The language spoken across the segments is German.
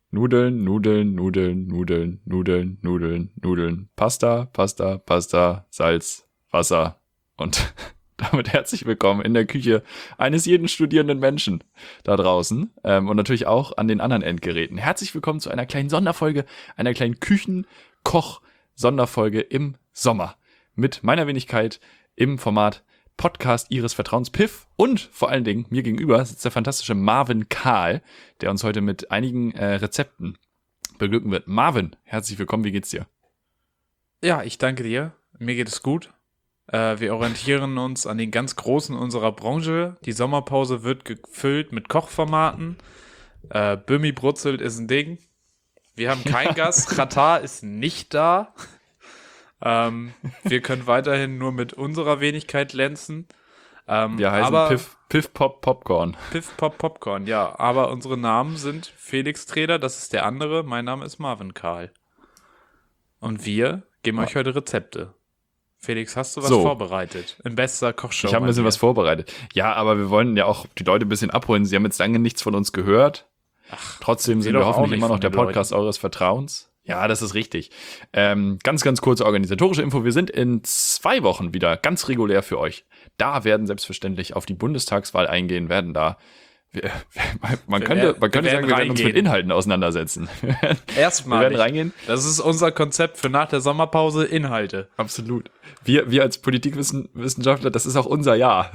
Nudeln, Nudeln, Nudeln, Nudeln, Nudeln, Nudeln, Nudeln, Pasta, Pasta, Pasta, Salz, Wasser und damit herzlich willkommen in der Küche eines jeden studierenden Menschen da draußen und natürlich auch an den anderen Endgeräten. Herzlich willkommen zu einer kleinen Sonderfolge, einer kleinen Küchenkoch-Sonderfolge im Sommer mit meiner Wenigkeit im Format Podcast Ihres Vertrauens, Piff, und vor allen Dingen mir gegenüber sitzt der fantastische Marvin Kahl, der uns heute mit einigen Rezepten beglücken wird. Marvin, herzlich willkommen, wie geht's dir? Ja, ich danke dir. Mir geht es gut. Wir orientieren uns an den ganz Großen unserer Branche. Die Sommerpause wird gefüllt mit Kochformaten. Böhmi brutzelt ist ein Ding. Wir haben keinen Gast. Katar ist nicht da. Wir können weiterhin nur mit unserer Wenigkeit glänzen. Wir heißen Piff Pop Popcorn. Piff Pop Popcorn, ja. Aber unsere Namen sind Felix Treder, das ist der andere. Mein Name ist Marvin Kahl. Und wir geben euch heute Rezepte. Felix, hast du was vorbereitet? In bester Kochshow. Ich habe ein bisschen was vorbereitet. Ja, aber wir wollen ja auch die Leute ein bisschen abholen. Sie haben jetzt lange nichts von uns gehört. Trotzdem sind wir hoffentlich immer noch der Podcast eures Vertrauens. Ja, das ist richtig. Ganz kurze organisatorische Info. Wir sind in 2 Wochen wieder ganz regulär für euch. Da werden selbstverständlich auf die Bundestagswahl eingehen, man könnte sagen, wir werden uns mit Inhalten auseinandersetzen. Erstmal. Wir werden reingehen. Das ist unser Konzept für nach der Sommerpause, Inhalte. Absolut. Wir als Politikwissenschaftler, das ist auch unser Jahr.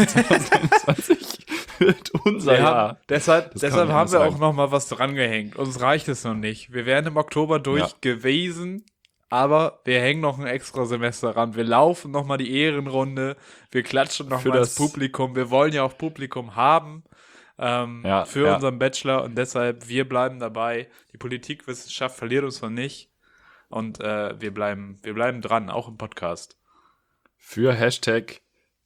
2020 wird unser Jahr. Deshalb haben wir auch noch mal was drangehängt. Uns reicht es noch nicht. Wir wären im Oktober durch gewesen, aber wir hängen noch ein extra Semester ran. Wir laufen noch mal die Ehrenrunde. Wir klatschen noch mal ins Publikum. Wir wollen ja auch Publikum haben. Für unseren Bachelor, und deshalb, wir bleiben dabei. Die Politikwissenschaft verliert uns noch nicht, und wir bleiben dran, auch im Podcast. Für Hashtag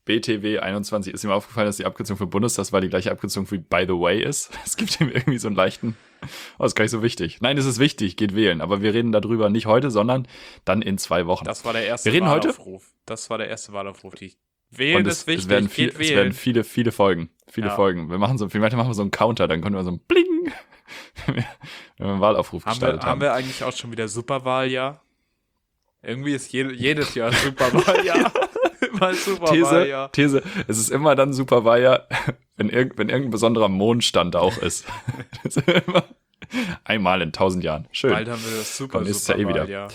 BTW21 ist ihm aufgefallen, dass die Abkürzung für Bundestagswahl die gleiche Abkürzung wie By the Way ist. Es gibt ihm irgendwie so einen leichten, das ist gar nicht so wichtig. Nein, es ist wichtig, geht wählen, aber wir reden darüber nicht heute, sondern dann in 2 Wochen. Das war der erste Wahlaufruf. Das war der erste Wahlaufruf, Wählen ist wichtig, es werden viele Folgen. Folgen. Vielleicht machen wir so einen Counter, dann können wir so ein Bling, wenn wir einen Wahlaufruf gestartet haben. Haben wir eigentlich auch schon wieder Superwahljahr? Irgendwie ist jedes Jahr Superwahljahr. Immer Superwahljahr. These, es ist immer dann Superwahljahr, wenn irgendein besonderer Mondstand auch ist. Das ist immer einmal in 1000 Jahren. Schön. Bald haben wir das Superwahljahr.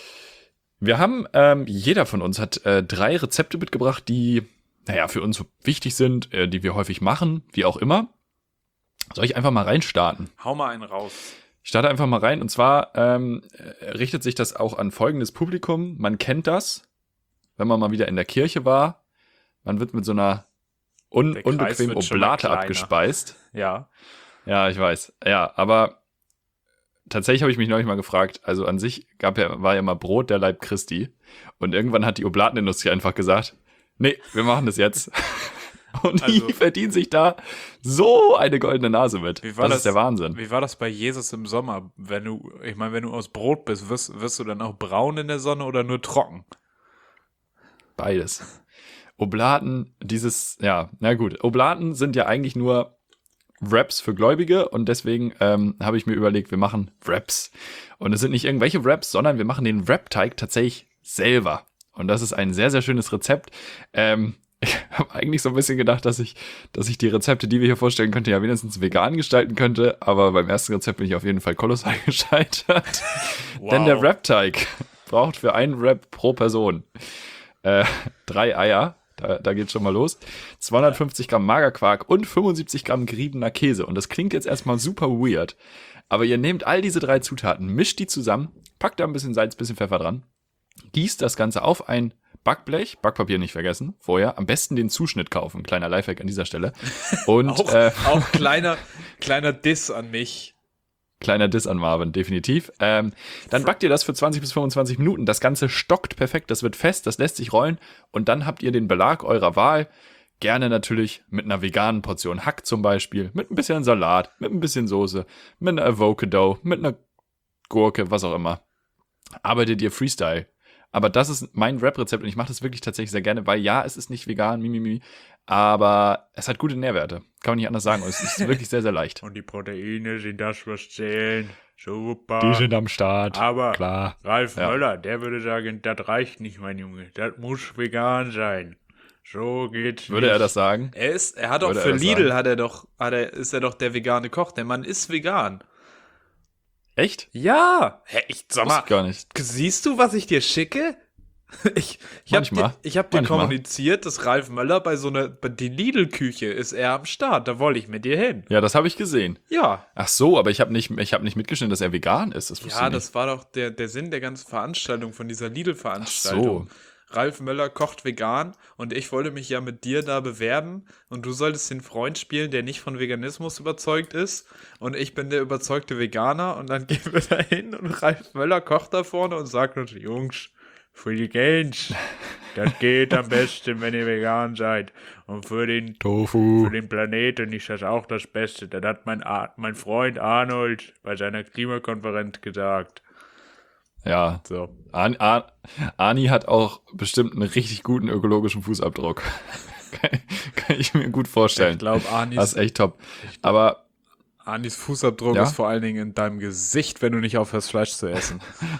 Wir haben, jeder von uns hat 3 Rezepte mitgebracht, die, für uns wichtig sind, die wir häufig machen, wie auch immer. Soll ich einfach mal reinstarten? Hau mal einen raus. Ich starte einfach mal rein, und zwar richtet sich das auch an folgendes Publikum. Man kennt das, wenn man mal wieder in der Kirche war. Man wird mit so einer unbequemen Oblate abgespeist. Ja. Ja, ich weiß. Ja, aber tatsächlich habe ich mich neulich mal gefragt, also an sich war ja mal Brot der Leib Christi, und irgendwann hat die Oblatenindustrie einfach gesagt, nee, wir machen das jetzt. Und die verdienen sich da so eine goldene Nase mit. Das ist der Wahnsinn. Wie war das bei Jesus im Sommer? Wenn du aus Brot bist, wirst du dann auch braun in der Sonne oder nur trocken? Beides. Oblaten, Oblaten sind ja eigentlich nur Wraps für Gläubige, und deswegen habe ich mir überlegt, wir machen Wraps. Und es sind nicht irgendwelche Wraps, sondern wir machen den Wrap-Teig tatsächlich selber. Und das ist ein sehr, sehr schönes Rezept. Ich habe eigentlich so ein bisschen gedacht, dass ich die Rezepte, die wir hier vorstellen könnte, ja wenigstens vegan gestalten könnte, aber beim ersten Rezept bin ich auf jeden Fall kolossal gescheitert. Wow. Denn der Wrap-Teig braucht für einen Wrap pro Person 3 Eier. Da geht's schon mal los. 250 Gramm Magerquark und 75 Gramm geriebener Käse. Und das klingt jetzt erstmal super weird. Aber ihr nehmt all diese 3 Zutaten, mischt die zusammen, packt da ein bisschen Salz, ein bisschen Pfeffer dran, gießt das Ganze auf ein Backblech, Backpapier nicht vergessen, vorher, am besten den Zuschnitt kaufen. Kleiner Lifehack an dieser Stelle. Und auch kleiner Diss an mich. Kleiner Diss an Marvin, definitiv. Dann backt ihr das für 20 bis 25 Minuten. Das Ganze stockt perfekt, das wird fest, das lässt sich rollen. Und dann habt ihr den Belag eurer Wahl. Gerne natürlich mit einer veganen Portion Hack zum Beispiel, mit ein bisschen Salat, mit ein bisschen Soße, mit einer Avocado, mit einer Gurke, was auch immer. Arbeitet ihr Freestyle. Aber das ist mein Wrap-Rezept, und ich mache das wirklich tatsächlich sehr gerne, weil ja, es ist nicht vegan, aber es hat gute Nährwerte. Kann man nicht anders sagen. Und es ist wirklich sehr, sehr leicht. Und die Proteine sind das, was zählen. Super. Die sind am Start. Aber klar. Ralf Ja. Möller, der würde sagen, das reicht nicht, mein Junge. Das muss vegan sein. So geht's Würde nicht. er das sagen? Er hat doch Würde für er das Lidl sagen? ist er doch der vegane Koch. Der Mann ist vegan. Echt? Ja. Hä, sag Wusste mal, ich gar nicht. siehst du, was ich dir schicke? Ich Manchmal. hab dir Manchmal. kommuniziert, dass Ralf Möller bei die Lidl-Küche ist er am Start. Da wollte ich mit dir hin. Ja, das habe ich gesehen. Ja. Ach so, aber ich habe nicht mitgeschnitten, dass er vegan ist. Das wusste Ja, ich nicht. das war doch der Sinn der ganzen Veranstaltung, von dieser Lidl-Veranstaltung. Ach so. Ralf Möller kocht vegan und ich wollte mich ja mit dir da bewerben und du solltest den Freund spielen, der nicht von Veganismus überzeugt ist und ich bin der überzeugte Veganer und dann gehen wir da hin und Ralf Möller kocht da vorne und sagt uns, Jungs, für die Gains, das geht am besten, wenn ihr vegan seid und für den Planeten ist das auch das Beste. Das hat mein Freund Arnold bei seiner Klimakonferenz gesagt. Ja. So. Arni hat auch bestimmt einen richtig guten ökologischen Fußabdruck. kann ich mir gut vorstellen. Ich glaube, Das ist echt top. Aber Anis Fußabdruck Ja? ist vor allen Dingen in deinem Gesicht, wenn du nicht aufhörst, Fleisch zu essen.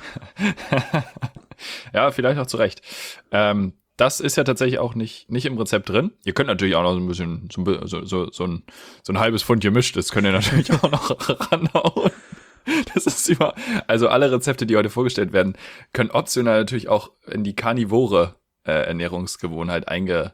ja, vielleicht auch zu Recht. Das ist ja tatsächlich auch nicht im Rezept drin. Ihr könnt natürlich auch noch so ein bisschen, so ein halbes Pfund gemischt ist, könnt ihr natürlich auch noch ranhauen. Das ist also alle Rezepte, die heute vorgestellt werden, können optional natürlich auch in die karnivore Ernährungsgewohnheit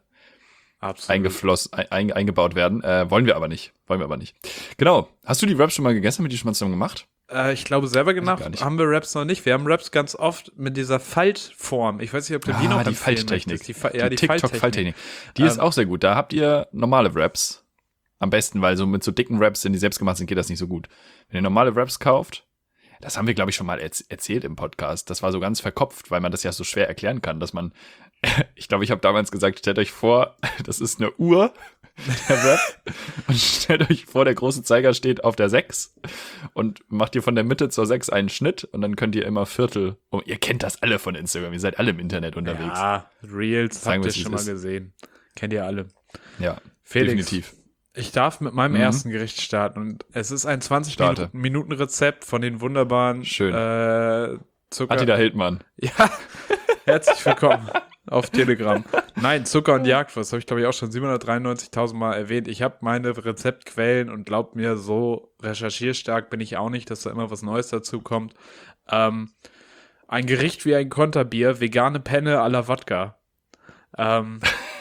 eingebaut werden. Wollen wir aber nicht. Genau. Hast du die Wraps schon mal gegessen? Haben wir die schon mal zusammen gemacht? Ich glaube, selber gemacht gar nicht. haben wir Wraps noch nicht. Wir haben Wraps ganz oft mit dieser Faltform. Ich weiß nicht, ob du die noch die empfehlen Falttechnik. möchtest. Die TikTok-Falttechnik. Die ist auch sehr gut. Da habt ihr normale Wraps. Am besten, weil so mit so dicken Wraps, wenn die selbst gemacht sind, geht das nicht so gut. Wenn ihr normale Wraps kauft, das haben wir, glaube ich, schon mal erzählt im Podcast. Das war so ganz verkopft, weil man das ja so schwer erklären kann, dass man, ich glaube, ich habe damals gesagt, stellt euch vor, das ist eine Uhr, der Wrap, und stellt euch vor, der große Zeiger steht auf der 6 und macht ihr von der Mitte zur 6 einen Schnitt und dann könnt ihr immer Viertel, ihr kennt das alle von Instagram, ihr seid alle im Internet unterwegs. Ja, Reels Sagen habt wir, ihr schon mal gesehen. Kennt ihr alle. Ja, Felix, definitiv. ich darf mit meinem ersten Gericht starten und es ist ein 20-Minuten-Rezept von den wunderbaren Schön. Zucker. Attila Hildmann. Ja, herzlich willkommen auf Telegram. Nein, Zucker und Jagdwurst habe ich, glaube ich, auch schon 793.000 Mal erwähnt. Ich habe meine Rezeptquellen und glaubt mir, so recherchierstark bin ich auch nicht, dass da immer was Neues dazu kommt. Ein Gericht wie ein Konterbier, vegane Penne à la Wodka. Geil.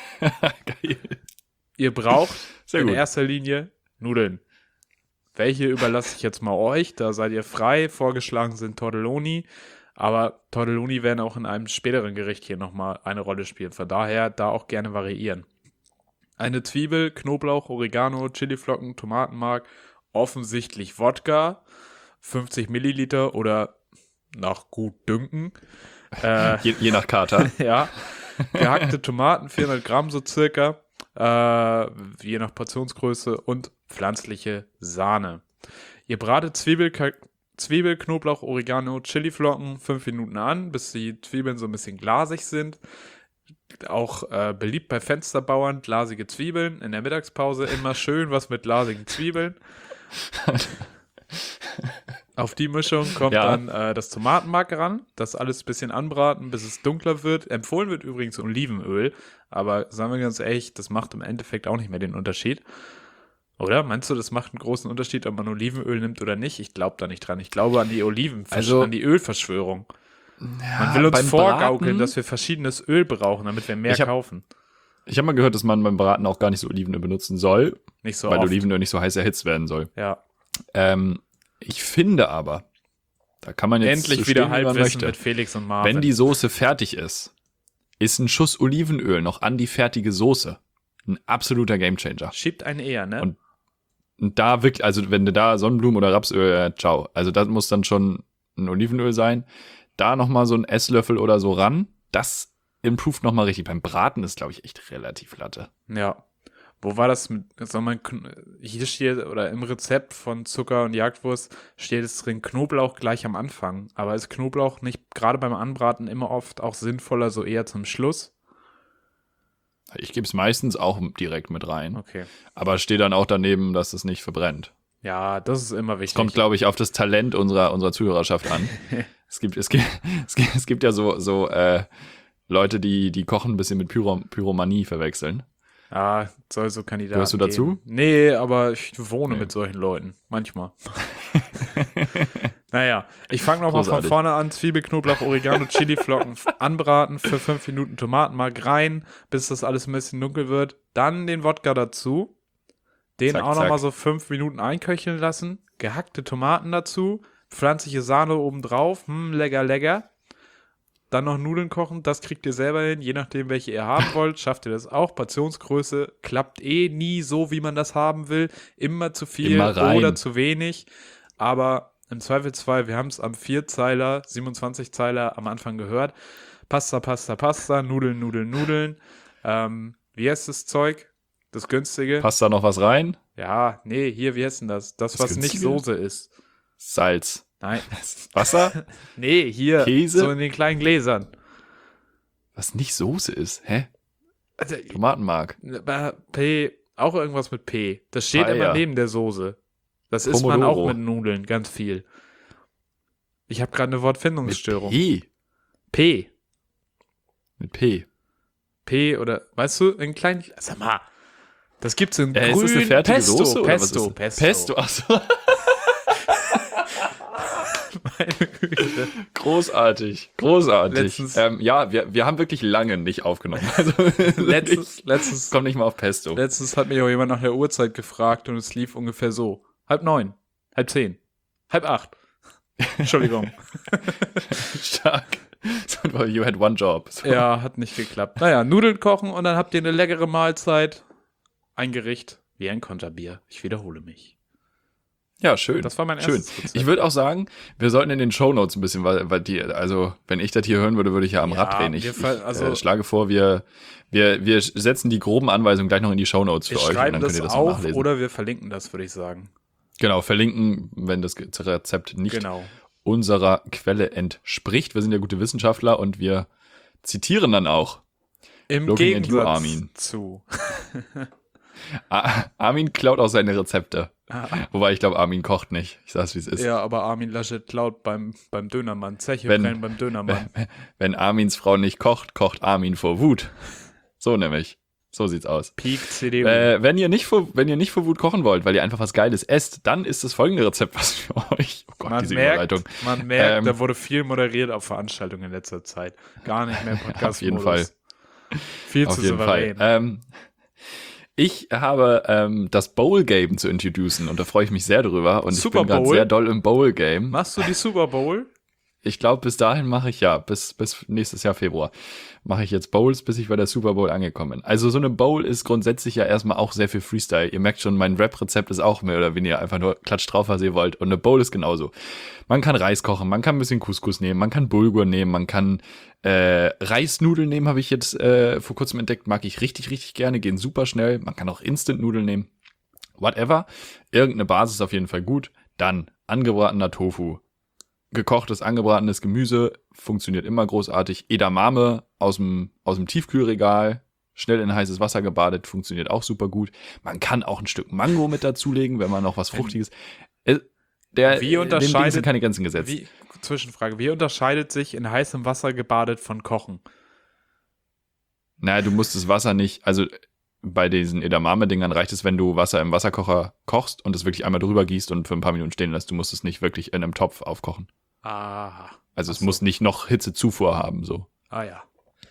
Ihr braucht Sehr in gut. erster Linie Nudeln. Welche überlasse ich jetzt mal euch? Da seid ihr frei. Vorgeschlagen sind Tortelloni. Aber Tortelloni werden auch in einem späteren Gericht hier nochmal eine Rolle spielen. Von daher da auch gerne variieren. Eine Zwiebel, Knoblauch, Oregano, Chiliflocken, Tomatenmark, offensichtlich Wodka, 50 Milliliter oder nach gut dünken. Je nach Kater. Ja, gehackte Tomaten, 400 Gramm so circa. Je nach Portionsgröße und pflanzliche Sahne. Ihr bratet Zwiebel, Knoblauch, Oregano, Chiliflocken 5 Minuten an, bis die Zwiebeln so ein bisschen glasig sind. Auch beliebt bei Fensterbauern, glasige Zwiebeln. In der Mittagspause immer schön was mit glasigen Zwiebeln. Auf die Mischung kommt dann das Tomatenmark ran, das alles ein bisschen anbraten, bis es dunkler wird. Empfohlen wird übrigens Olivenöl, aber sagen wir ganz ehrlich, das macht im Endeffekt auch nicht mehr den Unterschied. Oder? Meinst du, das macht einen großen Unterschied, ob man Olivenöl nimmt oder nicht? Ich glaube da nicht dran. Ich glaube an die an die Ölverschwörung. Man will uns vorgaukeln, dass wir verschiedenes Öl brauchen, damit wir mehr kaufen. Ich habe mal gehört, dass man beim Braten auch gar nicht so Olivenöl benutzen soll, Nicht so weil oft. Olivenöl nicht so heiß erhitzt werden soll. Ja. Ich finde aber, da kann man jetzt Endlich so wieder stehen, wie man Halbwissen möchte. mit Felix und Marvin. Wenn die Soße fertig ist ein Schuss Olivenöl noch an die fertige Soße ein absoluter Gamechanger. Schiebt einen eher, ne? Und da wirklich, also wenn du da Sonnenblumen oder Rapsöl, ciao. Also das muss dann schon ein Olivenöl sein. Da nochmal so ein Esslöffel oder so ran. Das improved nochmal richtig. Beim Braten ist, glaube ich, echt relativ Latte. Ja. Wo war das mit, hier steht, oder im Rezept von Zucker und Jagdwurst steht es drin, Knoblauch gleich am Anfang. Aber ist Knoblauch nicht gerade beim Anbraten immer oft auch sinnvoller, so eher zum Schluss? Ich gebe es meistens auch direkt mit rein. Okay. Aber stehe dann auch daneben, dass es nicht verbrennt. Ja, das ist immer wichtig. Es kommt, glaube ich, auf das Talent unserer Zuhörerschaft an. es gibt ja so Leute, die Kochen ein bisschen mit Pyromanie verwechseln. Ah, soll so Kandidaten Gehörst du dazu? geben. Nee, aber ich wohne mit solchen Leuten. Manchmal. Naja, ich fange nochmal von vorne an. Zwiebel, Knoblauch, Oregano, Chiliflocken anbraten, für 5 Minuten Tomatenmark rein, bis das alles ein bisschen dunkel wird. Dann den Wodka dazu. Den zack, auch nochmal so 5 Minuten einköcheln lassen. Gehackte Tomaten dazu. Pflanzliche Sahne obendrauf. Lecker, lecker. Dann noch Nudeln kochen, das kriegt ihr selber hin, je nachdem, welche ihr haben wollt, schafft ihr das auch. Portionsgröße klappt nie so, wie man das haben will. Immer zu viel oder zu wenig. Aber im Zweifelsfall, wir haben es am 4-Zeiler, 27-Zeiler am Anfang gehört. Pasta, Pasta, Pasta, Nudeln, Nudeln, Nudeln. Wie heißt das Zeug? Das günstige? Passt da noch was rein? Ja, nee, hier, wie heißt denn das? Das was günstige? Nicht Soße ist. Salz. Nein. Wasser? Nee, hier. Käse? So in den kleinen Gläsern. Was nicht Soße ist? Hä? Tomatenmark. P, auch irgendwas mit P. Das steht immer neben der Soße. Das isst man auch mit Nudeln, ganz viel. Ich habe gerade eine Wortfindungsstörung. Mit P. Mit P. P oder, weißt du, in kleinen, sag mal, das gibt's in grün. Ist das eine fertige Pesto, Soße? Oder Pesto, was ist Pesto. Achso. Meine Güte. Großartig. Ja, wir haben wirklich lange nicht aufgenommen. Also letztens kommt nicht mal auf Pesto. Letztens hat mich auch jemand nach der Uhrzeit gefragt und es lief ungefähr so. 8:30, 7:30, 7:30. Entschuldigung. Stark. So, you had one job. So. Ja, hat nicht geklappt. Naja, Nudeln kochen und dann habt ihr eine leckere Mahlzeit. Ein Gericht wie ein Konterbier. Ich wiederhole mich. Ja, schön. Das war mein erstes Rezept. Ich würde auch sagen, wir sollten in den Shownotes ein bisschen, weil also wenn ich das hier hören würde ich ja am Rad drehen. Ich schlage vor, wir setzen die groben Anweisungen gleich noch in die Shownotes für euch. Wir schreiben das auf oder wir verlinken das, würde ich sagen. Genau, verlinken, wenn das Rezept nicht unserer Quelle entspricht. Wir sind ja gute Wissenschaftler und wir zitieren dann auch. Im Gegensatz zu. Armin klaut auch seine Rezepte. Wobei ich glaube, Armin kocht nicht. Ich sag's, wie es ist. Ja, aber Armin Laschet klaut beim Dönermann. Zeche brennen beim Dönermann. Wenn Armins Frau nicht kocht, kocht Armin vor Wut. So nämlich. So sieht's aus. Peak CDU. Wenn ihr nicht vor Wut kochen wollt, weil ihr einfach was Geiles esst, dann ist das folgende Rezept was für euch. Oh Gott, diese Überleitung. Man merkt, da wurde viel moderiert auf Veranstaltungen in letzter Zeit. Gar nicht mehr Podcast-Modus. Auf jeden Fall. Viel zu souverän. Ich habe das Bowl-Game zu introducen und da freue ich mich sehr drüber. Und ich bin gerade sehr doll im Bowl-Game. Machst du die Super Bowl? Ich glaube, bis dahin mache ich bis nächstes Jahr Februar mache ich jetzt Bowls, bis ich bei der Super Bowl angekommen bin. Also so eine Bowl ist grundsätzlich ja erstmal auch sehr viel Freestyle. Ihr merkt schon, mein Rap-Rezept ist auch mehr oder weniger einfach nur Klatsch drauf, was ihr wollt. Und eine Bowl ist genauso. Man kann Reis kochen, man kann ein bisschen Couscous nehmen, man kann Bulgur nehmen, man kann Reisnudeln nehmen, habe ich jetzt vor kurzem entdeckt. Mag ich richtig, richtig gerne, gehen super schnell. Man kann auch Instant-Nudeln nehmen. Whatever. Irgendeine Basis ist auf jeden Fall gut. Dann angebratener Tofu. Gekochtes, angebratenes Gemüse funktioniert immer großartig. Edamame aus dem Tiefkühlregal, schnell in heißes Wasser gebadet, funktioniert auch super gut. Man kann auch ein Stück Mango mit dazulegen, wenn man noch was Fruchtiges. Wie unterscheidet sind keine Grenzen gesetzt. Zwischenfrage: Wie unterscheidet sich in heißem Wasser gebadet von Kochen? Naja, du musst das Wasser nicht, also bei diesen Edamame-Dingern reicht es, wenn du Wasser im Wasserkocher kochst und es wirklich einmal drüber gießt und für ein paar Minuten stehen lässt. Du musst es nicht wirklich in einem Topf aufkochen. Aha. Also es muss nicht noch Hitzezufuhr haben, so. Ah ja.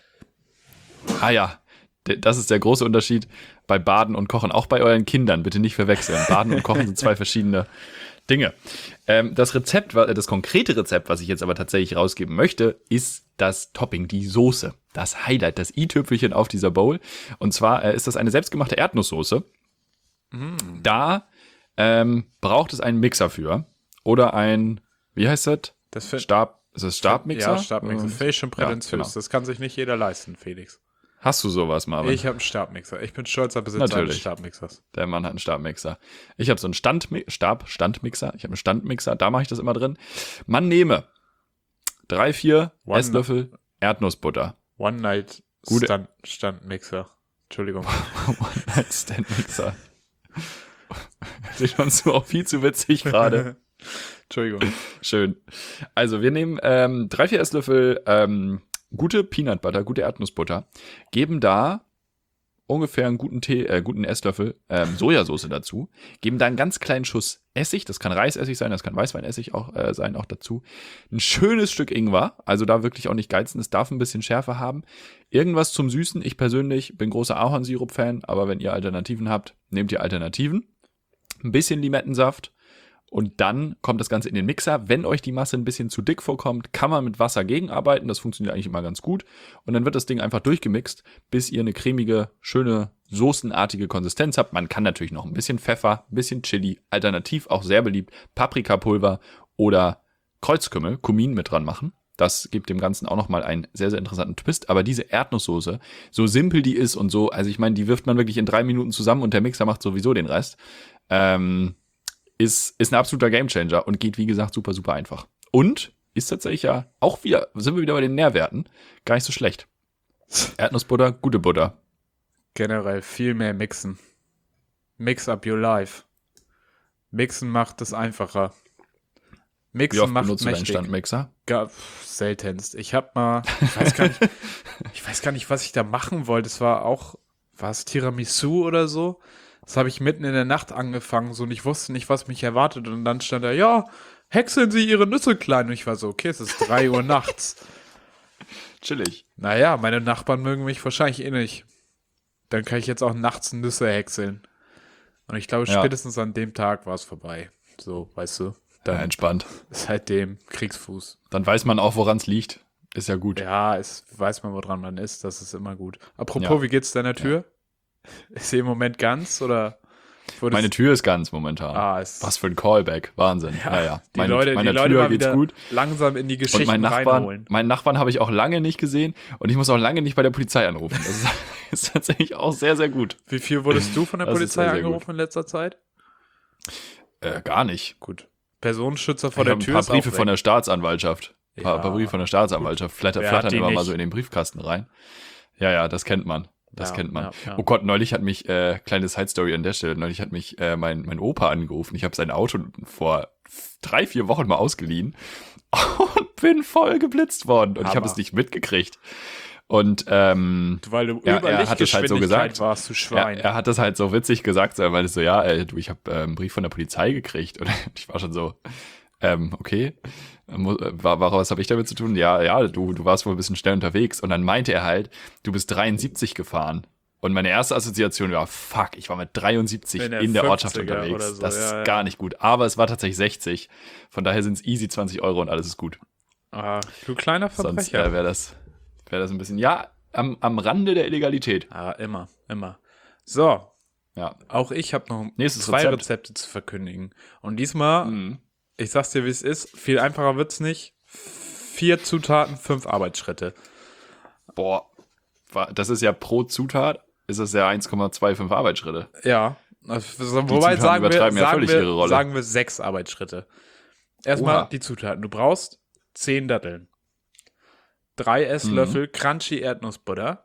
Das ist der große Unterschied bei Baden und Kochen. Auch bei euren Kindern, bitte nicht verwechseln. Baden und Kochen sind zwei verschiedene Dinge. Das konkrete Rezept, was ich jetzt aber tatsächlich rausgeben möchte, ist das Topping, die Soße. Das Highlight, das i-Tüpfelchen auf dieser Bowl. Und zwar ist das eine selbstgemachte Erdnusssoße. Da braucht es einen Mixer für. Oder ein, wie heißt das? Ist das Stabmixer? Ja, Stabmixer. Fähig schon prätentiös. Ja, genau. Das kann sich nicht jeder leisten, Felix. Hast du sowas, Marvin? Ich habe einen Stabmixer. Ich bin stolzer Besitzer eines Stabmixers. Der Mann hat einen Stabmixer. Ich habe so einen Standmixer. Ich habe einen Standmixer. Da mache ich das immer drin. Man nehme 3-4 Esslöffel Erdnussbutter. One-Night-Standmixer. Entschuldigung. One-Night-Stand-Mixer. Das ist schon so auch viel zu witzig gerade. Entschuldigung. Schön. Also wir nehmen 3-4 Esslöffel gute Peanut Butter, gute Erdnussbutter, geben da ungefähr einen guten Esslöffel Sojasauce dazu, geben da einen ganz kleinen Schuss Essig, das kann Reisessig sein, das kann Weißweinessig auch sein, auch dazu. Ein schönes Stück Ingwer, also da wirklich auch nicht geizen, es darf ein bisschen Schärfe haben. Irgendwas zum Süßen, ich persönlich bin großer Ahornsirup-Fan, aber wenn ihr Alternativen habt, nehmt ihr Alternativen. Ein bisschen Limettensaft. Und dann kommt das Ganze in den Mixer. Wenn euch die Masse ein bisschen zu dick vorkommt, kann man mit Wasser gegenarbeiten. Das funktioniert eigentlich immer ganz gut. Und dann wird das Ding einfach durchgemixt, bis ihr eine cremige, schöne, soßenartige Konsistenz habt. Man kann natürlich noch ein bisschen Pfeffer, ein bisschen Chili, alternativ auch sehr beliebt, Paprikapulver oder Kreuzkümmel, Kumin mit dran machen. Das gibt dem Ganzen auch nochmal einen sehr, sehr interessanten Twist. Aber diese Erdnusssoße, so simpel die ist und so, also ich meine, die wirft man wirklich in 3 Minuten zusammen und der Mixer macht sowieso den Rest. Ist ein absoluter Gamechanger und geht, wie gesagt, super, super einfach. Und ist tatsächlich ja auch wieder, sind wir wieder bei den Nährwerten, gar nicht so schlecht. Erdnussbutter, gute Butter. Generell viel mehr mixen. Mix up your life. Mixen macht es einfacher. Mixen Wie oft macht benutzt du deinen mächtig. Standmixer? Seltenst. Ich weiß gar nicht, was ich da machen wollte. War es Tiramisu oder so? Das habe ich mitten in der Nacht angefangen, so, und ich wusste nicht, was mich erwartet. Und dann stand da, ja, häckseln Sie Ihre Nüsse klein. Und ich war so, okay, es ist 3 Uhr nachts. Chillig. Naja, meine Nachbarn mögen mich wahrscheinlich eh nicht. Dann kann ich jetzt auch nachts Nüsse häckseln. Und ich glaube, spätestens an dem Tag war es vorbei. So, weißt du. Dann entspannt. Seitdem Kriegsfuß. Dann weiß man auch, woran es liegt. Ist ja gut. Ja, weiß man, woran man ist. Das ist immer gut. Apropos, wie geht's deiner Tür? Ja. Ist sie im Moment ganz, oder? Meine Tür ist ganz momentan. Was für ein Callback. Wahnsinn. Ja. Die Leute Tür geht's gut. Langsam in die Geschichten reinholen. Meinen Nachbarn habe ich auch lange nicht gesehen und ich muss auch lange nicht bei der Polizei anrufen. Das ist tatsächlich auch sehr, sehr gut. Wie viel wurdest du von der Polizei angerufen in letzter Zeit? Gar nicht. Gut. Personenschützer vor der Tür. Ein paar Briefe von der Staatsanwaltschaft. Ein paar Briefe von der Staatsanwaltschaft. Flattern immer mal so in den Briefkasten rein. Ja, das kennt man. Das kennt man. Ja. Oh Gott, neulich hat mich, kleine Side-Story an der Stelle, neulich hat mich mein Opa angerufen. Ich habe sein Auto vor 3-4 Wochen mal ausgeliehen und bin voll geblitzt worden. Und ich habe es nicht mitgekriegt. Und weil du er hat es halt so gesagt. Warst, du Schwein. Er hat das halt so witzig gesagt. Er meinte so, ich habe einen Brief von der Polizei gekriegt. Und ich war schon so, okay. Was habe ich damit zu tun? Ja, du warst wohl ein bisschen schnell unterwegs. Und dann meinte er halt, du bist 73 gefahren. Und meine erste Assoziation war, fuck, ich war mit 73 in der Ortschaft unterwegs. So, das ist gar nicht gut. Aber es war tatsächlich 60. Von daher sind es easy 20 € und alles ist gut. Du kleiner Verbrecher. Sonst wäre das ein bisschen, am Rande der Illegalität. Immer. So. Ja. Auch ich habe noch Nächstes 2 Rezepte zu verkündigen. Und diesmal, ich sag's dir, wie es ist, viel einfacher wird's nicht. 4 Zutaten, 5 Arbeitsschritte. Boah, das ist ja pro Zutat, ist das ja 1,25 Arbeitsschritte. Ja, wobei sagen wir 6 Arbeitsschritte. Erstmal die Zutaten. Du brauchst 10 Datteln, 3 Esslöffel Crunchy Erdnussbutter,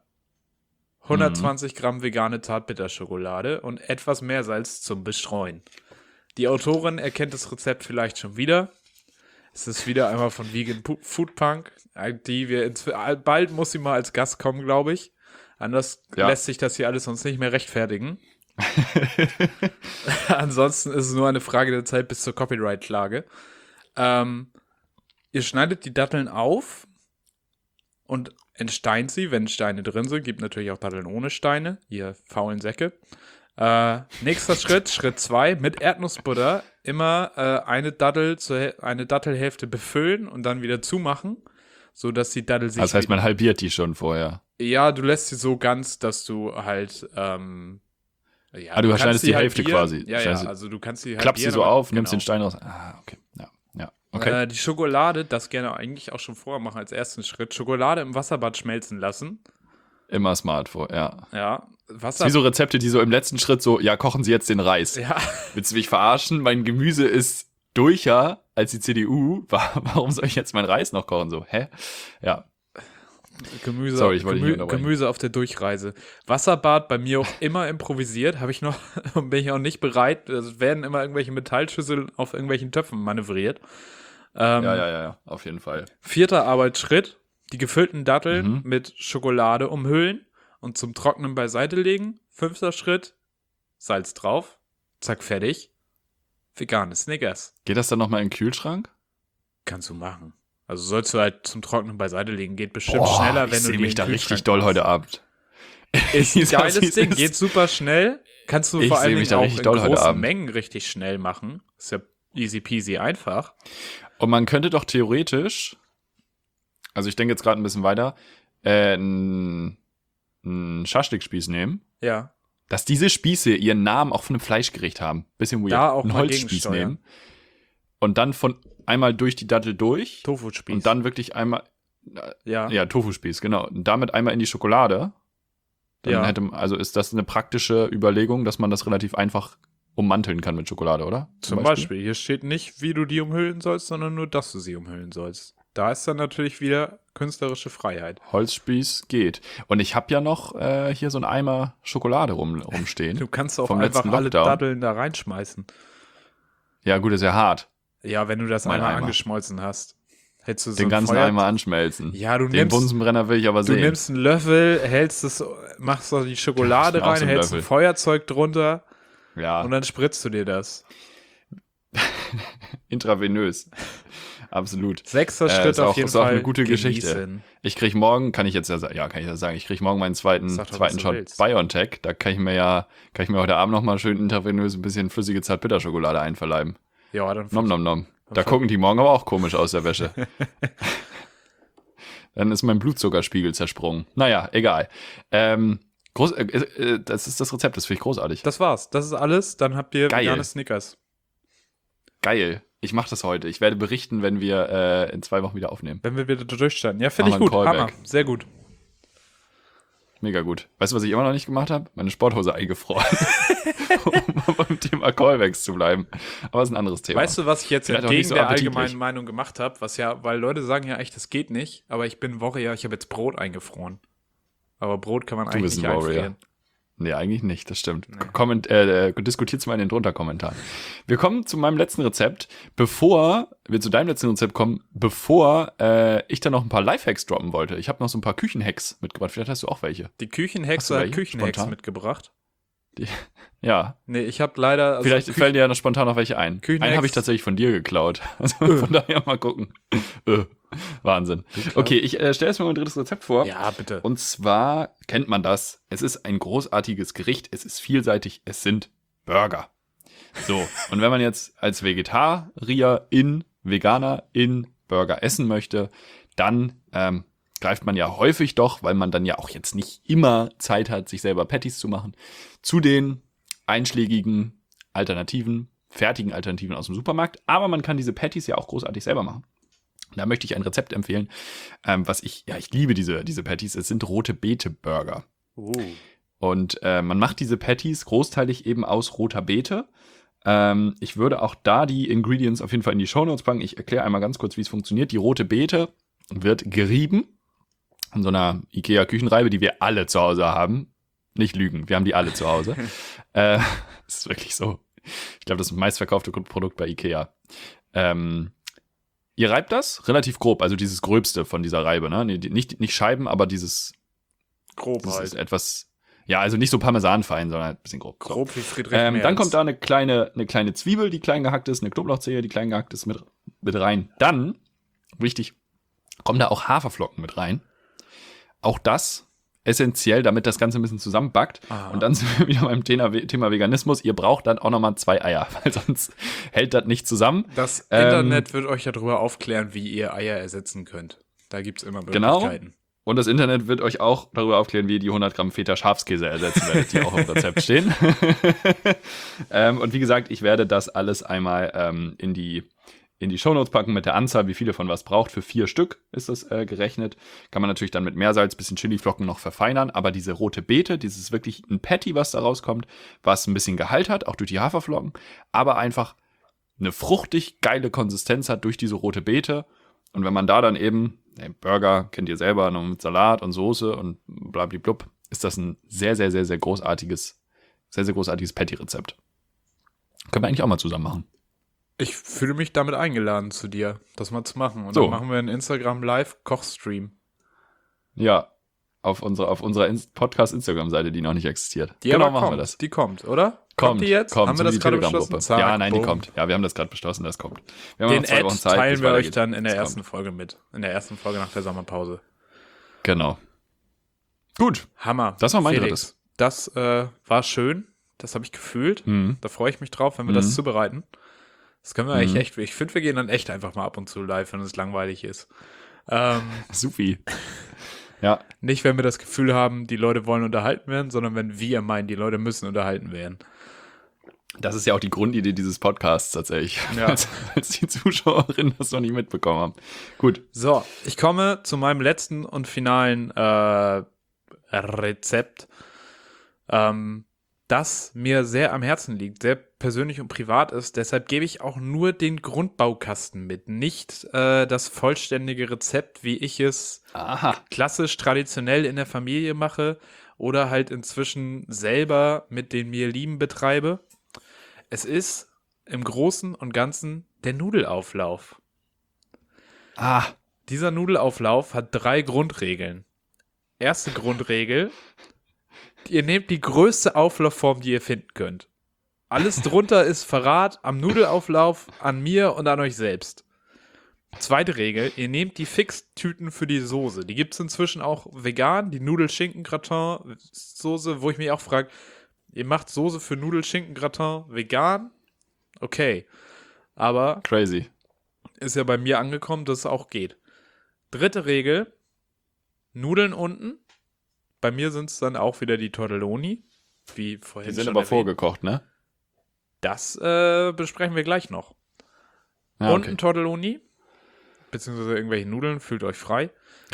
120 Gramm vegane Zartbitterschokolade und etwas Meersalz zum Bestreuen. Die Autorin erkennt das Rezept vielleicht schon wieder. Es ist wieder einmal von Vegan Food Punk. Bald muss sie mal als Gast kommen, glaube ich. Anders lässt sich das hier alles sonst nicht mehr rechtfertigen. Ansonsten ist es nur eine Frage der Zeit bis zur Copyright-Klage. Ihr schneidet die Datteln auf und entsteint sie, wenn Steine drin sind. Gibt natürlich auch Datteln ohne Steine, ihr faulen Säcke. Nächster Schritt 2, mit Erdnussbutter immer eine Dattelhälfte befüllen und dann wieder zumachen, sodass die Dattel sich... Das heißt, man halbiert die schon vorher. Ja, du lässt sie so ganz, dass du halt... du schneidest die Hälfte quasi. Ja, also du kannst sie halbieren. Klappst sie so auf, nimmst den Stein raus. Okay. Ja. Okay. Die Schokolade, das gerne eigentlich auch schon vorher machen als ersten Schritt. Schokolade im Wasserbad schmelzen lassen. Immer smart ja. Ja. Das ist wie so Rezepte, die so im letzten Schritt so, kochen Sie jetzt den Reis. Ja. Willst du mich verarschen? Mein Gemüse ist durcher als die CDU. Warum soll ich jetzt meinen Reis noch kochen? So, hä? Ja. Gemüse, Sorry, ich wollte dich nicht unterbrechen. Gemüse auf der Durchreise. Wasserbad bei mir auch immer improvisiert, habe ich noch, bin ich auch nicht bereit. Es werden immer irgendwelche Metallschüsseln auf irgendwelchen Töpfen manövriert. Ja, auf jeden Fall. 4. Arbeitsschritt, die gefüllten Datteln mit Schokolade umhüllen und zum Trocknen beiseite legen. 5. Schritt, Salz drauf, zack, fertig. Vegane Snickers. Geht das dann nochmal in den Kühlschrank? Kannst du machen. Also sollst du halt zum Trocknen beiseite legen. Geht bestimmt schneller, wenn du Ich sehe die mich in da den richtig Kühlschrank doll machst. heute Abend. Ist ein geiles Ding, geht super schnell. Kannst du Ich vor seh allem mich da auch richtig in doll heute großen Abend. Mengen richtig schnell machen. Ist ja easy peasy einfach. Und man könnte doch theoretisch, also ich denke jetzt gerade ein bisschen weiter, einen Schaschlikspieß nehmen, Ja. dass diese Spieße ihren Namen auch von einem Fleischgericht haben. Bisschen weird. Da auch einen mal Holzspieß gegensteuern. nehmen und dann von einmal durch die Dattel durch Tofu-Spieß. und dann wirklich einmal, ja. ja, Tofu-Spieß, genau. Und damit einmal in die Schokolade. Dann Ja. also ist das eine praktische Überlegung, dass man das relativ einfach ummanteln kann mit Schokolade, oder? Zum Beispiel. Hier steht nicht, wie du die umhüllen sollst, sondern nur, dass du sie umhüllen sollst. Da ist dann natürlich wieder künstlerische Freiheit. Holzspieß geht. Und ich habe ja noch hier so einen Eimer Schokolade rumstehen. Du kannst auch Vom einfach letzten alle Lockdown. Datteln da reinschmeißen. Ja, gut, ist ja hart. Ja, wenn du das Mein einmal Eimer. angeschmolzen hast. Hättest du so Den ein ganzen Feuer- Eimer anschmelzen. Ja, du Den nimmst, Bunsenbrenner will ich aber du sehen. nimmst einen Löffel, hältst es, machst da die Schokolade Ich nehm auch rein, so einen hältst ein Löffel. Feuerzeug drunter Ja, und dann spritzt du dir das. intravenös. Absolut. 6. Schritt ist auf auch- jeden ist auch Fall eine gute Geschichte. genießen. Ich krieg morgen, kann ich jetzt ja sagen, ich krieg morgen meinen zweiten Sag doch, was du Shot willst. BioNTech. Da kann ich mir heute Abend nochmal schön intravenös ein bisschen flüssige Zartbitterschokolade einverleiben. Ja, dann Nom nom nom. Da gucken die morgen aber auch komisch aus der Wäsche. Dann ist mein Blutzuckerspiegel zersprungen. Naja, egal. Das ist das Rezept, das finde ich großartig. Das war's. Das ist alles. Dann habt ihr Geil. vegane Snickers. Geil. Ich mache das heute. Ich werde berichten, wenn wir in 2 Wochen wieder aufnehmen. Wenn wir wieder durchstarten. Ja, finde ich Machen gut. wir einen Hammer. Callback. Sehr gut. Mega gut. Weißt du, was ich immer noch nicht gemacht habe? Meine Sporthose eingefroren. Um beim Thema Callbacks zu bleiben. Aber das ist ein anderes Thema. Weißt du, was ich jetzt Vielleicht auch entgegen nicht so der appetitlich. allgemeinen Meinung gemacht habe? Was ja, weil Leute sagen ja echt, das geht nicht. Aber ich bin Warrior, ich habe jetzt Brot eingefroren. Aber Brot kann man eigentlich bist nicht ein Warrior. einfrieren. Nee, eigentlich nicht, das stimmt. Diskutiert's mal in den Drunter-Kommentaren. Wir kommen zu meinem letzten Rezept. Bevor wir zu deinem letzten Rezept kommen, bevor ich da noch ein paar Lifehacks droppen wollte. Ich habe noch so ein paar Küchenhacks mitgebracht. Vielleicht hast du auch welche. Die Hast Küchenhexe du hat welche? Küchenhex Spontan? mitgebracht. Ja, Nee, ich habe leider... Also vielleicht fallen dir ja noch spontan noch welche ein. Küchenhacks- Einen habe ich tatsächlich von dir geklaut. Also von daher mal gucken. Wahnsinn. Okay, ich stelle jetzt mal mein drittes Rezept vor. Ja, bitte. Und zwar kennt man das. Es ist ein großartiges Gericht. Es ist vielseitig. Es sind Burger. So. Und wenn man jetzt als Vegetarier Veganer in Burger essen möchte, dann greift man ja häufig doch, weil man dann ja auch jetzt nicht immer Zeit hat, sich selber Patties zu machen, zu den einschlägigen Alternativen, fertigen Alternativen aus dem Supermarkt. Aber man kann diese Patties ja auch großartig selber machen. Da möchte ich ein Rezept empfehlen, ich liebe diese Patties. Es sind rote Beete-Burger. Und man macht diese Patties großteilig eben aus roter Beete. Ich würde auch da die Ingredients auf jeden Fall in die Shownotes packen. Ich erkläre einmal ganz kurz, wie es funktioniert. Die rote Beete wird gerieben in so einer Ikea-Küchenreibe, die wir alle zu Hause haben. Nicht lügen, wir haben die alle zu Hause. Das ist wirklich so. Ich glaube, das ist das meistverkaufte Produkt bei Ikea. Ihr reibt das relativ grob, also dieses Gröbste von dieser Reibe, ne? Nee, nicht Scheiben, aber dieses Grob ist halt. etwas, ja, also nicht so parmesanfein, sondern ein bisschen grob. Grob wie Friedrich Dann Merz. kommt da eine kleine Zwiebel, die klein gehackt ist, eine Knoblauchzehe, die klein gehackt ist, mit rein. Dann, wichtig, kommen da auch Haferflocken mit rein. Auch das essentiell, damit das Ganze ein bisschen zusammenbackt. Ah. Und dann sind wir wieder beim Thema Veganismus. Ihr braucht dann auch nochmal 2 Eier, weil sonst hält das nicht zusammen. Das Internet wird euch ja darüber aufklären, wie ihr Eier ersetzen könnt. Da gibt's immer Genau. Möglichkeiten. Und das Internet wird euch auch darüber aufklären, wie ihr die 100 Gramm Feta Schafskäse ersetzen werdet, die auch im Rezept stehen. Und wie gesagt, ich werde das alles einmal in die Shownotes packen mit der Anzahl, wie viele von was braucht. Für 4 Stück ist das gerechnet. Kann man natürlich dann mit Meersalz, bisschen Chiliflocken noch verfeinern. Aber diese rote Beete, dieses wirklich ein Patty, was da rauskommt, was ein bisschen Gehalt hat, auch durch die Haferflocken, aber einfach eine fruchtig geile Konsistenz hat durch diese rote Beete. Und wenn man da dann eben Burger kennt ihr selber, noch mit Salat und Soße und blablablub, ist das ein sehr, sehr, sehr, sehr großartiges Patty-Rezept. Können wir eigentlich auch mal zusammen machen. Ich fühle mich damit eingeladen zu dir, das mal zu machen. Und So. dann machen wir einen Instagram-Live-Kochstream. Ja, auf unserer Podcast-Instagram-Seite, die noch nicht existiert. Die genau, aber machen kommt, wir das. die kommt, oder? Kommt die jetzt? Kommt, Haben wir so das die gerade Telegram-Gruppe. beschlossen? Zack, Ja, nein, die boom. kommt. Ja, wir haben das gerade beschlossen, das kommt. Wir haben Den noch 2 Wochen Ad Zeit, teilen bis wir euch weitergeht. dann in der Das ersten kommt. Folge mit. In der ersten Folge nach der Sommerpause. Genau. Gut. Hammer. Das war mein Felix, das war schön. Das habe ich gefühlt. Mhm. Da freue ich mich drauf, wenn wir das zubereiten. Das können wir eigentlich echt. Ich finde, wir gehen dann echt einfach mal ab und zu live, wenn es langweilig ist. Supi. Ja, Nicht, wenn wir das Gefühl haben, die Leute wollen unterhalten werden, sondern wenn wir meinen, die Leute müssen unterhalten werden. das ist ja auch die Grundidee dieses Podcasts tatsächlich. Ja. Als die Zuschauerinnen das noch nicht mitbekommen haben. Gut. So, ich komme zu meinem letzten und finalen Rezept, das mir sehr am Herzen liegt, sehr persönlich und privat ist. Deshalb gebe ich auch nur den Grundbaukasten mit, nicht das vollständige Rezept, wie ich es Aha. klassisch traditionell in der Familie mache oder halt inzwischen selber mit den mir Lieben betreibe. Es ist im Großen und Ganzen der Nudelauflauf. Ah, Dieser Nudelauflauf hat 3 Grundregeln. Erste Grundregel: Ihr nehmt die größte Auflaufform, die ihr finden könnt. Alles drunter ist Verrat am Nudelauflauf, an mir und an euch selbst. Zweite Regel: Ihr nehmt die Fixtüten für die Soße. Die gibt es inzwischen auch vegan, die Nudel-Schinken-Gratin-Soße, wo ich mich auch frage, ihr macht Soße für Nudel-Schinken-Gratin vegan? Okay. Aber crazy. ist ja bei mir angekommen, dass es auch geht. Dritte Regel: Nudeln unten. Bei mir sind es dann auch wieder die Tortelloni, wie vorhin Die sind schon aber erwähnt. vorgekocht, ne? Das besprechen wir gleich noch. Ja, Unten Tortelloni, beziehungsweise irgendwelche Nudeln, fühlt euch frei.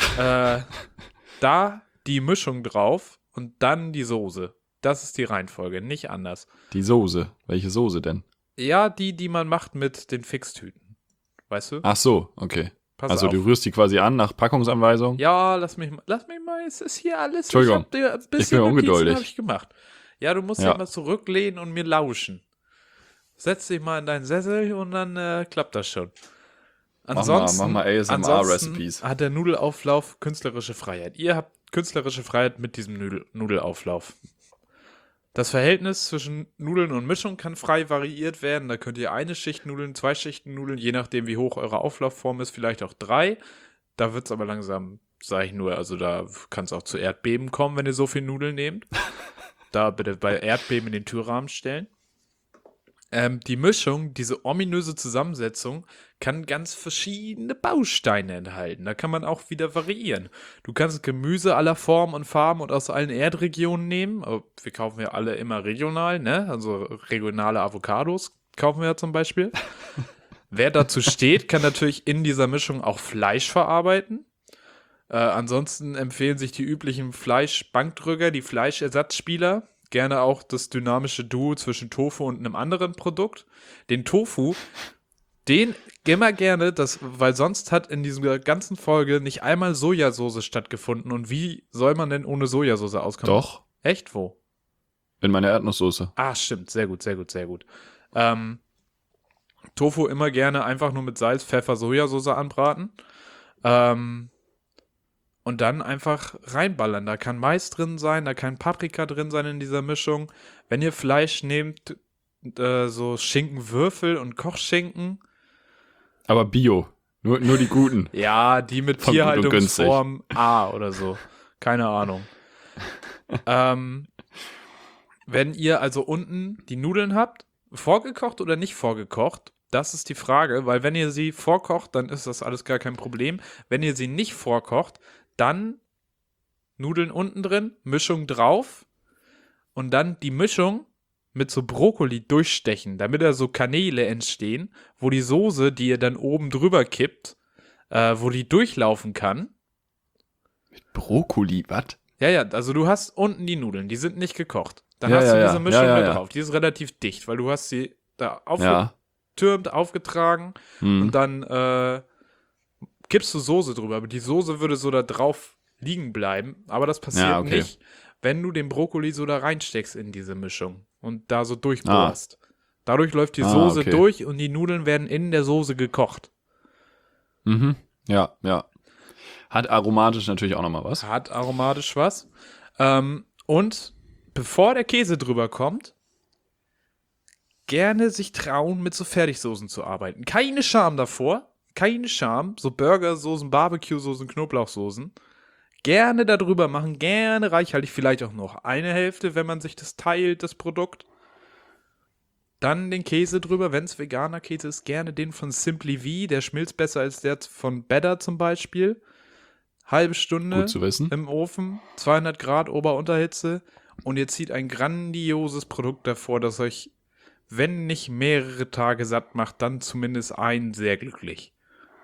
Da die Mischung drauf und dann die Soße. Das ist die Reihenfolge, nicht anders. Die Soße. Welche Soße denn? Ja, die man macht mit den Fixtüten. Weißt du? Ach so, okay. Pass Also auf. du rührst die quasi an nach Packungsanweisung? Ja, lass mich mal, es ist hier alles. Entschuldigung, Ich hab dir ein ich bin bisschen ungeduldig. habe ich gemacht. Ja, du musst Ja. ja mal zurücklehnen und mir lauschen. Setz dich mal in deinen Sessel und dann klappt das schon. Mach mal ASMR-Recipes. hat der Nudelauflauf künstlerische Freiheit. Ihr habt künstlerische Freiheit mit diesem Nudelauflauf. Das Verhältnis zwischen Nudeln und Mischung kann frei variiert werden. Da könnt ihr eine Schicht Nudeln, 2 Schichten Nudeln, je nachdem wie hoch eure Auflaufform ist, vielleicht auch 3. Da wird es aber langsam, sage ich nur, also da kann es auch zu Erdbeben kommen, wenn ihr so viel Nudeln nehmt. Da bitte bei Erdbeben in den Türrahmen stellen. Die Mischung, diese ominöse Zusammensetzung, kann ganz verschiedene Bausteine enthalten. Da kann man auch wieder variieren. Du kannst Gemüse aller Formen und Farben und aus allen Erdregionen nehmen. Aber wir kaufen ja alle immer regional, ne? Also regionale Avocados kaufen wir ja zum Beispiel. Wer dazu steht, kann natürlich in dieser Mischung auch Fleisch verarbeiten. Ansonsten empfehlen sich die üblichen Fleischbankdrücker, die Fleischersatzspieler. Gerne auch das dynamische Duo zwischen Tofu und einem anderen Produkt. Den Tofu, den immer gerne, weil sonst hat in dieser ganzen Folge nicht einmal Sojasauce stattgefunden. Und wie soll man denn ohne Sojasauce auskommen? Doch, Echt? Wo? in meiner Erdnusssoße. Ah, stimmt. Sehr gut, sehr gut, sehr gut. Tofu immer gerne einfach nur mit Salz, Pfeffer, Sojasauce anbraten. Und dann einfach reinballern. Da kann Mais drin sein, da kann Paprika drin sein in dieser Mischung. Wenn ihr Fleisch nehmt, so Schinkenwürfel und Kochschinken. Aber Bio. Nur die guten. Ja, die mit Von gut und Tierhaltungsform A oder so. Keine Ahnung. Wenn ihr also unten die Nudeln habt, vorgekocht oder nicht vorgekocht, das ist die Frage, weil wenn ihr sie vorkocht, dann ist das alles gar kein Problem. Wenn ihr sie nicht vorkocht, dann Nudeln unten drin, Mischung drauf und dann die Mischung mit so Brokkoli durchstechen, damit da so Kanäle entstehen, wo die Soße, die ihr dann oben drüber kippt, wo die durchlaufen kann. Brokkoli, was? Ja, also du hast unten die Nudeln, die sind nicht gekocht. Dann Ja, hast ja, du ja. diese Mischung Ja, da ja. drauf. Die ist relativ dicht, weil du hast sie da Ja. aufgetürmt, aufgetragen und dann kippst du Soße drüber, aber die Soße würde so da drauf liegen bleiben. Aber das passiert nicht, wenn du den Brokkoli so da reinsteckst in diese Mischung und da so durchbohrst. Dadurch läuft die Soße durch und die Nudeln werden in der Soße gekocht. Mhm. Ja. Hat aromatisch natürlich auch nochmal was. Hat aromatisch was. Und bevor der Käse drüber kommt, gerne sich trauen, mit so Fertigsoßen zu arbeiten. Keine Scham davor. Keine Scham. So Burgersoßen, Barbecue-Soßen, Knoblauchsoßen. Gerne darüber machen. Gerne reichhaltig. Vielleicht auch noch eine Hälfte, wenn man sich das teilt, das Produkt. Dann den Käse drüber, wenn es veganer Käse ist. Gerne den von Simply V. Der schmilzt besser als der von Better zum Beispiel. Halbe Stunde Gut zu wissen. im Ofen. 200 Grad Ober-Unterhitze. Und ihr zieht ein grandioses Produkt davor, das euch, wenn nicht mehrere Tage satt macht, dann zumindest einen sehr glücklich.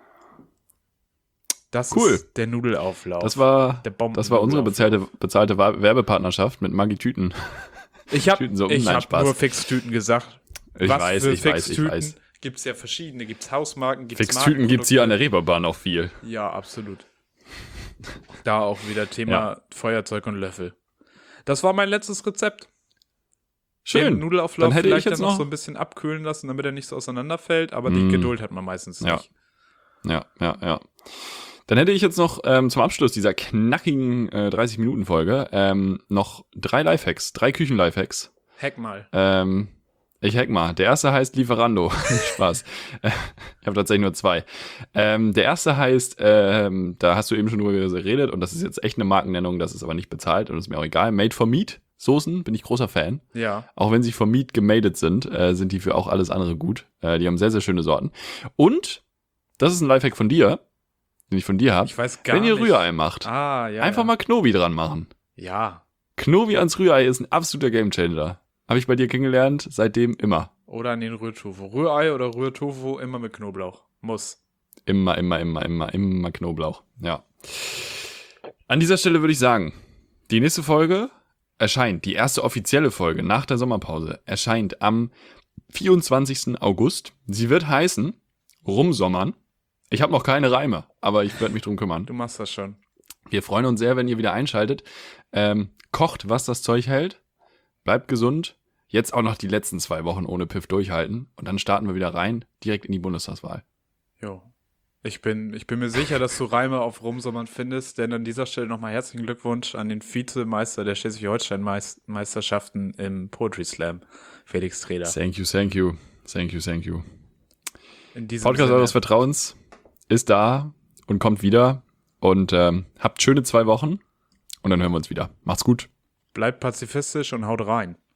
Das ist der Nudelauflauf. Das war unsere bezahlte Werbepartnerschaft mit Maggi Tüten. Ich habe nur Fixtüten gesagt. Ich weiß. Gibt es ja verschiedene. Gibt es Hausmarken, gibt es Fixtüten gibt es hier an der Reeperbahn auch viel. Ja, absolut. Da auch wieder Thema Feuerzeug und Löffel. Das war mein letztes Rezept. Schön. Den Nudelauflauf dann hätte vielleicht ich jetzt noch so ein bisschen abkühlen lassen, damit er nicht so auseinanderfällt, aber die Geduld hat man meistens nicht. Ja. Dann hätte ich jetzt noch zum Abschluss dieser knackigen 30-Minuten-Folge noch 3 Küchen-Lifehacks. Hack mal. Ich hack mal. Der erste heißt Lieferando. Spaß. Ich habe tatsächlich nur 2. Der erste heißt, da hast du eben schon drüber geredet und das ist jetzt echt eine Markennennung, das ist aber nicht bezahlt und ist mir auch egal. Made for Meat. Soßen bin ich großer Fan. Ja. Auch wenn sie vom Meat gemadet sind, sind die für auch alles andere gut. Die haben sehr, sehr schöne Sorten. Und das ist ein Lifehack von dir, den ich von dir habe. Ich weiß gar nicht. Wenn ihr Rührei macht, einfach mal Knobi dran machen. Ja. Knobi ans Rührei ist ein absoluter Gamechanger. Habe ich bei dir kennengelernt, seitdem immer. Oder an den Rührtofu. Rührei oder Rührtofu immer mit Knoblauch. Muss. Immer Knoblauch. Ja. An dieser Stelle würde ich sagen, die nächste Folge erscheint, die erste offizielle Folge nach der Sommerpause, erscheint am 24. August. Sie wird heißen Rumsommern. Ich habe noch keine Reime, aber ich werde mich drum kümmern. Du machst das schon. Wir freuen uns sehr, wenn ihr wieder einschaltet. Kocht, was das Zeug hält. Bleibt gesund. Jetzt auch noch die letzten 2 Wochen ohne Piff durchhalten. Und dann starten wir wieder rein, direkt in die Bundestagswahl. Jo. Ich bin mir sicher, dass du Reime auf Rumsommern findest, denn an dieser Stelle nochmal herzlichen Glückwunsch an den Vizemeister der Schleswig-Holstein-Meisterschaften im Poetry Slam, Felix Treder. Thank you. In diesem Podcast Sinne. eures Vertrauens ist da und kommt wieder. Und habt schöne 2 Wochen. Und dann hören wir uns wieder. Macht's gut. Bleibt pazifistisch und haut rein.